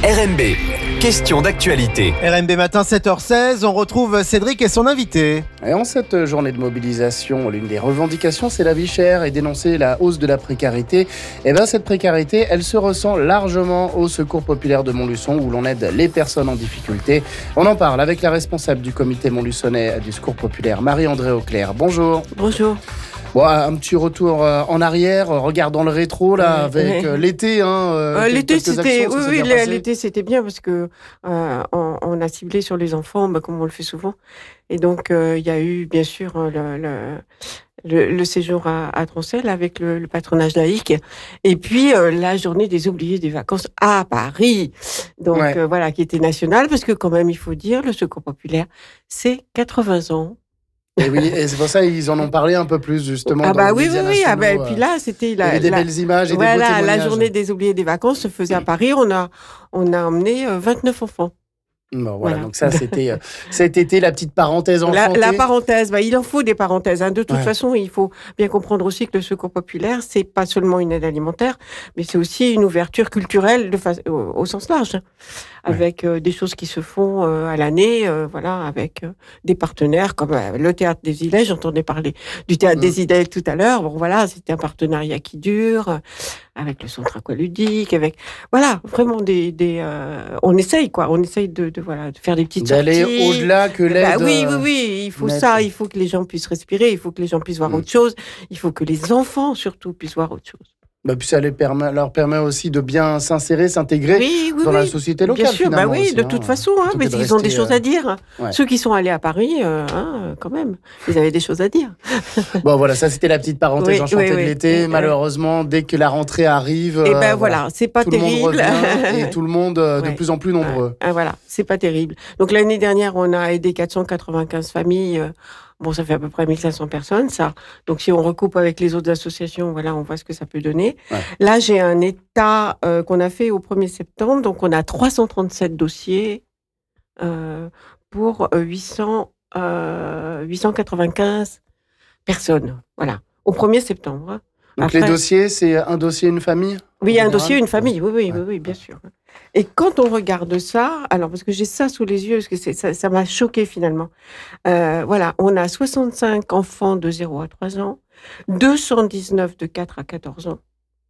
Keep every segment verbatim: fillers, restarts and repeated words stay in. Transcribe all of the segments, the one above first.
R M B, question d'actualité. R M B matin sept heures seize, on retrouve Cédric et son invité. Et en cette journée de mobilisation, l'une des revendications, c'est la vie chère et dénoncer la hausse de la précarité. Et bien cette précarité, elle se ressent largement au Secours populaire de Montluçon où l'on aide les personnes en difficulté. On en parle avec la responsable du comité montluçonnais du Secours populaire, Marie-Andrée Auclair. Bonjour. Bonjour. Bon, un petit retour euh, en arrière, regardant le rétro là, Ouais, avec ouais. euh, l'été. Hein, euh, Euh, l'été, quelques c'était, actions, ça oui, s'est oui, bien passé. l'été, c'était bien parce que euh, on, on a ciblé sur les enfants, bah, comme on le fait souvent. Et donc, euh, il y a eu, bien sûr, le, le, le, le séjour à, à Troncel avec le, le patronage laïque. Et puis, euh, la journée des oubliés des vacances à Paris. Donc, Ouais. euh, voilà, qui était nationale parce que, quand même, il faut dire, le Secours populaire, c'est quatre-vingts ans. Et oui, et c'est pour ça qu'ils en ont parlé un peu plus justement. Ah dans bah les oui, oui, médias oui. Ah bah, et nationaux, puis euh, là, c'était il y la, avait des la- belles images et des beaux voilà, témoignages. la journée des oubliés des vacances se faisait à Paris. On a, on a emmené euh, vingt-neuf enfants. Bon, voilà, Voilà. donc ça c'était euh, cet été la petite parenthèse La, enfantée. la parenthèse, bah, il en faut des parenthèses. Hein. De toute Ouais. façon, il faut bien comprendre aussi que le Secours populaire, c'est pas seulement une aide alimentaire, mais c'est aussi une ouverture culturelle de fa- au, au sens large, hein. Avec euh, des choses qui se font euh, à l'année, euh, voilà, avec euh, des partenaires comme euh, le Théâtre des Îlets. J'entendais parler du Théâtre Mm. des Îlets tout à l'heure. Bon, voilà, c'était un partenariat qui dure euh, avec le Centre aqualudique, avec voilà, vraiment des, des euh, on essaye quoi, on essaye de, de voilà, de faire des petites D'aller sorties. au-delà que l'aide. Bah oui, oui, euh, oui, il faut nette. ça, il faut que les gens puissent respirer, il faut que les gens puissent voir Mm. autre chose, il faut que les enfants surtout puissent voir autre chose. Bah, puis ça les permet, leur permet aussi de bien s'insérer, s'intégrer Oui, oui, dans la oui. société locale. Bien sûr, bah finalement, oui, aussi, de hein, toute façon, hein, plutôt mais que de ils ont des rester, choses euh, à dire. ouais. Ceux qui sont allés à Paris, euh, hein, quand même, ils avaient des choses à dire. Bon voilà, ça c'était la petite parenthèse Oui, enchantée oui, de oui. l'été. Et, Malheureusement, dès que la rentrée arrive, Et euh, ben voilà, voilà, c'est pas tout le monde terrible. revient et tout le monde euh, de Ouais. plus en plus nombreux. Ah, voilà, c'est pas terrible. Donc l'année dernière, on a aidé quatre cent quatre-vingt-quinze familles. euh, Bon, ça fait à peu près mille cinq cents personnes, ça. Donc si on recoupe avec les autres associations, voilà, on voit ce que ça peut donner. Ouais. Là, j'ai un état euh, qu'on a fait au premier septembre. Donc on a trois cent trente-sept dossiers euh, pour euh, huit cents, euh, huit cent quatre-vingt-quinze personnes. Voilà, au premier septembre. hein. Donc Après- les dossiers, c'est un dossier, une famille. Oui, en il y a un général dossier, une famille, oui, oui, Ouais. oui, oui, bien sûr. Et quand on regarde ça, alors parce que j'ai ça sous les yeux, parce que c'est, ça, ça m'a choqué finalement. Euh, voilà, on a soixante-cinq enfants de zéro à trois ans, deux cent dix-neuf de quatre à quatorze ans,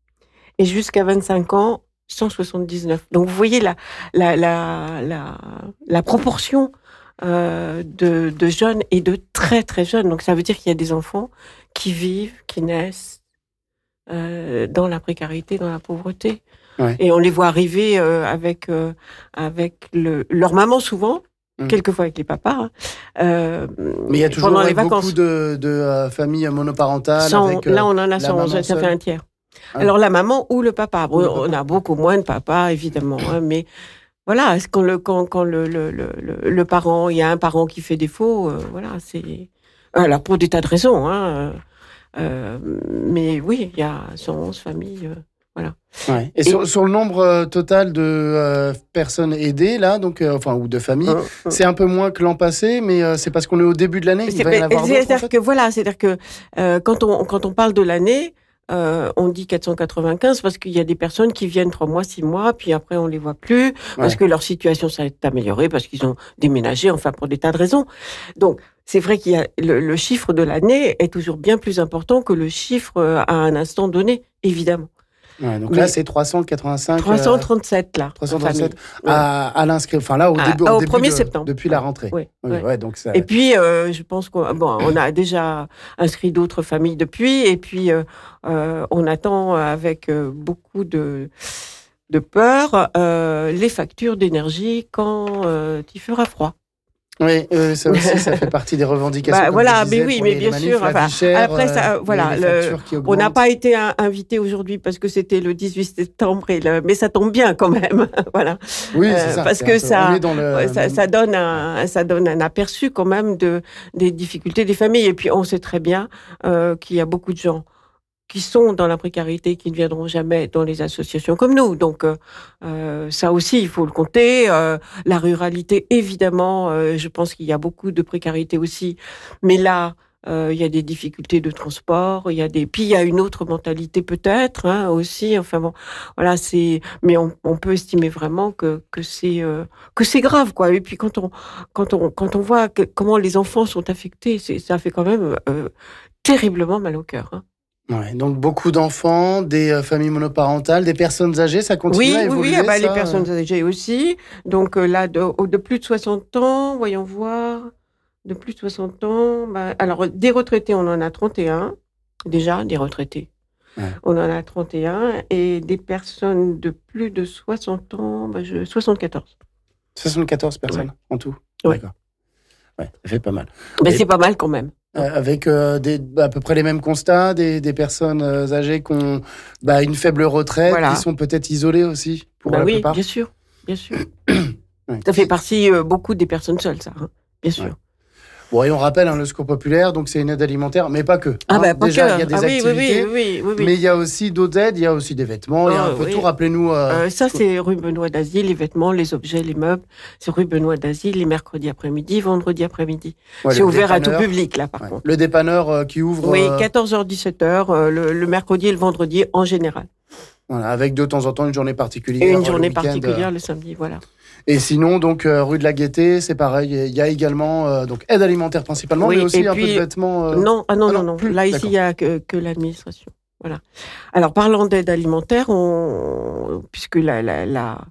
et jusqu'à vingt-cinq ans, cent soixante-dix-neuf. Donc vous voyez la, la, la, la, la proportion euh, de, de jeunes et de très très jeunes. Donc ça veut dire qu'il y a des enfants qui vivent, qui naissent euh, dans la précarité, dans la pauvreté. Ouais. Et on les voit arriver euh, avec, euh, avec le, leur maman souvent, Mm. quelquefois avec les papas, hein, euh, Mais il y a toujours pendant ouais, les vacances. beaucoup de, de euh, familles monoparentales. Cent- avec, euh, là, on en a la cent, maman ça seule. fait un tiers. Ah. Alors, la maman ou le papa. Bon, Ou le on papa. a beaucoup moins de papas, évidemment, hein, mais voilà, est-ce quand le, quand, quand le, le, le, le- le parent, il y a un parent qui fait défaut, euh, voilà, c'est. Alors, pour des tas de raisons, hein, euh, euh, mais oui, il y a cent onze familles. euh, voilà. Ouais. Et, Et- sur, sur le nombre euh, total de euh, personnes aidées, là, donc, euh, enfin, ou de familles, Hum, hum. c'est un peu moins que l'an passé, mais euh, c'est parce qu'on est au début de l'année, il C'est- va y en avoir d'autres, en C'est-à-dire fait. que voilà, c'est-à-dire que euh, quand on quand on parle de l'année, euh, on dit quatre cent quatre-vingt-quinze parce qu'il y a des personnes qui viennent trois mois, six mois, puis après on les voit plus parce Ouais. que leur situation s'est améliorée, parce qu'ils ont déménagé, enfin pour des tas de raisons. Donc c'est vrai qu'il y a le, le chiffre de l'année est toujours bien plus important que le chiffre euh, à un instant donné, évidemment. Ouais, donc Mais- là, c'est trois cent quatre-vingt-cinq. trois cent trente-sept là. trois cent en trente-sept famille. à, à l'inscription. Enfin, là, au Ah, début, ah, au au début premier de- septembre. Depuis la rentrée. Ouais, Oui, ouais. ouais, donc ça. Et puis, euh, je pense qu'on bon, on a déjà inscrit d'autres familles depuis, et puis euh, euh, on attend avec euh, beaucoup de, de peur euh, les factures d'énergie quand euh, il fera froid. Oui, euh, ça aussi, ça fait partie des revendications. Bah, comme voilà, tu disais, mais oui, pour mais les bien manifs, sûr, la enfin, vie chère, après, ça, euh, voilà, les le- factures qui On n'a augmentent. pas été un- invité aujourd'hui parce que c'était le dix-huit septembre, et le, mais ça tombe bien quand même, voilà. Oui, Euh, c'est ça. parce c'est que un peu- ça- on est dans le Ouais, ça, même- ça donne un, ça donne un aperçu quand même de des difficultés des familles. Et puis on sait très bien euh, qu'il y a beaucoup de gens qui sont dans la précarité, qui ne viendront jamais dans les associations comme nous. Donc euh, euh, ça aussi, il faut le compter. Euh, la ruralité, évidemment, euh, je pense qu'il y a beaucoup de précarité aussi. Mais là, euh, il y a des difficultés de transport, il y a des, puis il y a une autre mentalité peut-être hein, aussi. Enfin bon, voilà, c'est, mais on, on peut estimer vraiment que que c'est euh, que c'est grave quoi. Et puis quand on quand on quand on voit que, comment les enfants sont affectés, c'est, ça fait quand même euh, terriblement mal au cœur. Hein. Ouais, donc beaucoup d'enfants, des euh, familles monoparentales, des personnes âgées, ça continue Oui, à oui, évoluer oui, ah bah, ça les personnes âgées aussi. Donc euh, là, de, au- de plus de soixante ans, voyons voir, de plus de soixante ans, bah, alors des retraités, on en a trente et un, déjà, des retraités. Ouais. On en a trente et un, et des personnes de plus de soixante ans, bah, je, soixante-quatorze. soixante-quatorze personnes Ouais. en tout. Ouais. D'accord. Ouais, ça fait pas mal. Mais Et- c'est pas mal quand même. Euh, avec euh, des, à peu près les mêmes constats, des, des personnes euh, âgées qui ont bah, une faible retraite, Voilà. qui sont peut-être isolées aussi, pour Bah la oui, plupart. bien sûr, bien sûr. Ouais. Ça fait partie euh, beaucoup des personnes seules, ça, hein, bien sûr. Ouais. Bon, et on rappelle, hein, le Secours populaire, donc c'est une aide alimentaire, mais pas que. Ah hein. bah, pas Déjà, que. il y a des Ah oui, oui, activités, oui, oui, oui, oui. mais il y a aussi d'autres aides, il y a aussi des vêtements, il y a Ah, un peu oui. tout. Rappelez-nous. euh, Euh, ça, c'est rue Benoît d'Asile, les vêtements, les objets, les meubles. C'est rue Benoît d'Asile, les mercredis après-midi, vendredi après-midi. ouais, c'est le ouvert à tout dépanneur. public, là, par Ouais. contre. Le dépanneur euh, qui ouvre Oui, euh, quatorze heures dix-sept heures, euh, le, le mercredi et le vendredi en général. voilà, avec de temps en temps une journée particulière. Et euh, une le journée week-end, particulière euh. le samedi, voilà. Et sinon, donc, euh, rue de la Gaîté, c'est pareil. Il y a également euh, donc, aide alimentaire principalement, Oui, mais aussi et un peu puis- de vêtements. euh, Non, ah non, ah non, non, non. plus, Là, ici, d'accord. il n'y a que, que l'administration. Voilà. Alors, parlant d'aide alimentaire, on, puisque la, la, la,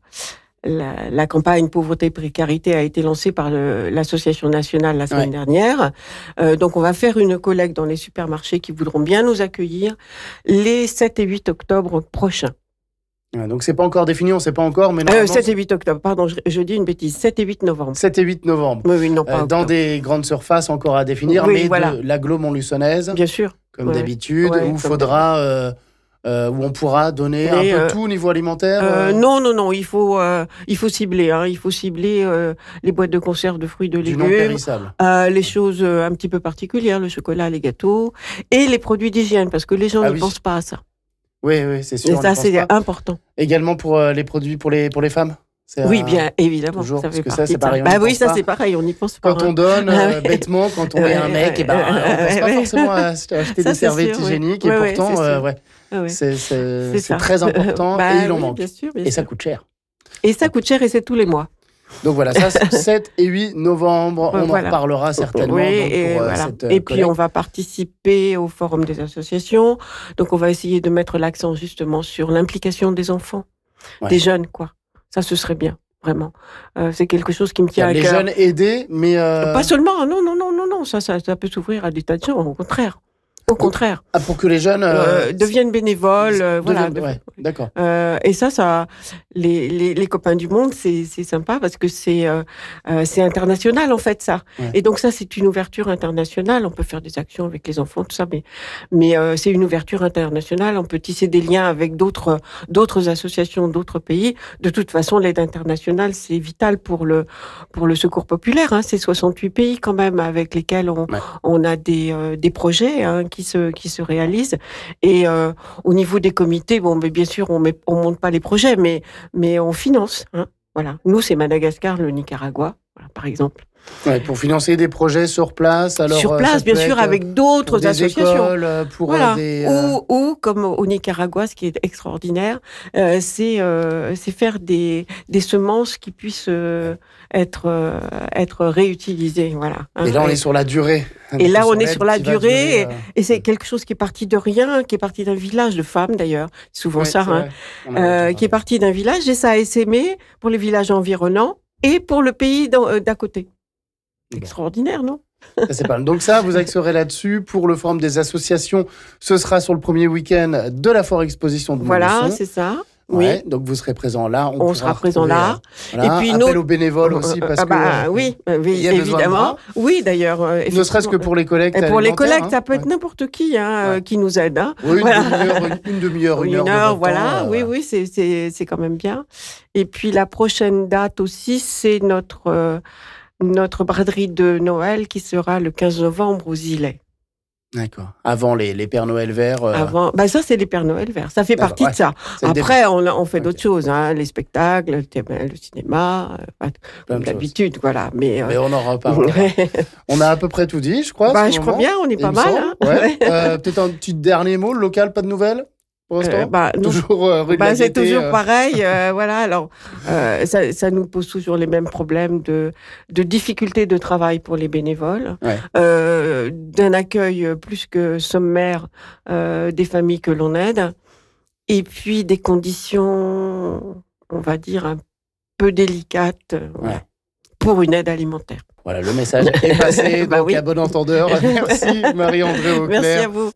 la, la campagne pauvreté et précarité a été lancée par le- l'Association nationale la semaine Ouais. dernière, euh, donc on va faire une collecte dans les supermarchés qui voudront bien nous accueillir les sept et huit octobre prochains. Ouais, donc, c'est pas encore défini, on ne sait pas encore, mais Euh, normalement, sept et huit octobre, pardon, je, je dis une bêtise, sept et huit novembre. sept et huit novembre. Oui, oui, non, pas Euh, dans octobre. des grandes surfaces encore à définir, Oui, mais voilà. de l'agglo montluçonnaise, Bien sûr. comme Ouais. d'habitude, Ouais, où comme faudra, euh, euh, où on pourra donner Mais, un peu euh, tout au niveau alimentaire. Euh, euh, non, non, non, il faut, euh, il faut cibler. Hein, il faut cibler euh, les boîtes de conserve de fruits, de du non légumes, périssable. euh, les choses euh, un petit peu particulières, le chocolat, les gâteaux, et les produits d'hygiène, parce que les gens Ah ne oui. pensent pas à ça. Oui, oui, c'est sûr. Et on y ça, pense c'est pas. important. Également pour euh, les produits pour les, pour les femmes. C'est, Oui, euh, bien évidemment. toujours, ça parce fait que ça, partie c'est de ça. pareil, on Bah n'y oui, pense ça pas. c'est pareil, on n'y pense pas. Quand hein. on donne, Ah euh, ouais. bêtement, quand on est un Ouais, mec, ouais, et ben, ouais, on pense ouais, pas ouais. forcément à acheter acheter Ça, des c'est serviettes sûr, ouais. hygiéniques, Ouais, et ouais, pourtant, c'est euh, sûr. ouais, Ah ouais. c'est, c'est, C'est c'est ça. très important Bah et il en oui, manque. Bien sûr, bien Et ça sûr. coûte cher. Et ça coûte cher et c'est tous les mois. Donc voilà, ça, c'est sept et huit novembre, on Voilà. en reparlera certainement Oui, donc, et, pour euh, voilà. cette euh, et puis collecte. on va participer au forum des associations. Donc on va essayer de mettre l'accent justement sur l'implication des enfants, Ouais. des jeunes, quoi. Ça, ce serait bien, vraiment. Euh, c'est quelque chose qui me tient à Les cœur. jeunes aidés, mais... euh, Pas seulement, non, non, non, non, non. Ça, ça, ça peut s'ouvrir à des tas de gens. Au contraire, au contraire, ah, pour que les jeunes... euh, euh, deviennent bénévoles, euh, voilà. deviennent- ouais, d'accord. Euh, et ça, ça, les, les, les copains du monde, c'est, c'est sympa parce que c'est, euh, euh, c'est international en fait ça. Ouais. Et donc ça, c'est une ouverture internationale. On peut faire des actions avec les enfants, tout ça, mais, mais euh, c'est une ouverture internationale. On peut tisser des liens avec d'autres, d'autres associations, d'autres pays. De toute façon, l'aide internationale, c'est vital pour le, pour le secours populaire. Hein. C'est soixante-huit pays quand même avec lesquels on, Ouais. on a des, euh, des projets hein, qui se, qui se réalisent. Et euh, au niveau des comités, bon, mais bien sûr, on met, on monte pas les projets, mais, mais on finance. Hein, voilà. Nous, c'est Madagascar, le Nicaragua, voilà, par exemple. Ouais, pour financer des projets sur place. Alors, Sur euh, place, ça bien peut sûr, être, euh, avec pour d'autres des associations. écoles, euh, pour euh, Voilà. des... euh, Ou, ou, comme au Nicaragua, ce qui est extraordinaire, euh, c'est, euh, c'est faire des, des semences qui puissent euh, être, euh, être réutilisées. Voilà. Hein. Et là, on Et- est sur la durée. Et là, Donc, on est l'aide sur la qui va durée, durer, euh, Et c'est quelque chose qui est parti de rien, qui est parti d'un village de femmes d'ailleurs, c'est souvent ouais, ça, c'est hein, vrai. On a euh, déjà qui est parlé. parti d'un village et ça a essaimé pour les villages environnants et pour le pays d'en- euh, d'à côté. Bon. Extraordinaire, non? Ça, c'est pas mal. Donc ça, vous axerez là-dessus. Pour le forum des associations, ce sera sur le premier week-end de la foire exposition de Voilà, Montluçon. c'est ça. Ouais, Oui. donc vous serez présent là. On, On pourra sera présent retrouver, là. euh, voilà. Et puis Appel nos- aux bénévoles aussi, parce Ah que bah, euh, oui, euh, oui, il y a besoin de évidemment. bras. Oui, d'ailleurs. euh, ne serait-ce que effectivement. pour les collectes. Et pour les alimentaires, collectes, hein. ça peut être Ouais. n'importe qui hein, euh, Ouais. qui nous aide. Hein. Oui, une Voilà. demi-heure, une, une demi-heure, une, Une heure, de heure, votre voilà. temps, euh, Oui, oui, c'est, c'est, c'est quand même bien. Et puis la prochaine date aussi, c'est notre, euh, notre braderie de Noël qui sera le quinze novembre aux Îlets. D'accord. Avant les, les Pères Noël verts. Euh... Avant, bah ça c'est les Pères Noël verts. Ça fait D'accord, partie ouais. de ça. C'est le Après, début. on, on fait Ok. d'autres choses, hein, les spectacles, le, thé- le cinéma, euh, Plein enfin, comme de choses. d'habitude, voilà. Mais, euh, Mais on en reparlera. On a à peu près tout dit, je crois. à bah, ce je crois moment, bien, on est il pas me mal. semble. Hein. Ouais. Euh, peut-être un petit dernier mot, le local, pas de nouvelles pour l'instant. Euh, bah, nous- Toujours euh, rue de Bah, la c'est Gaîté, toujours euh, pareil, euh, voilà. Alors, euh, ça, ça nous pose toujours les mêmes problèmes de, de difficultés de travail pour les bénévoles, Ouais. euh, d'un accueil plus que sommaire euh, des familles que l'on aide, et puis des conditions, on va dire, un peu délicates euh, voilà, Ouais. pour une aide alimentaire. Voilà, le message est passé. Bah donc oui. à bon entendeur. Merci Marie-André Auclair. Merci à vous.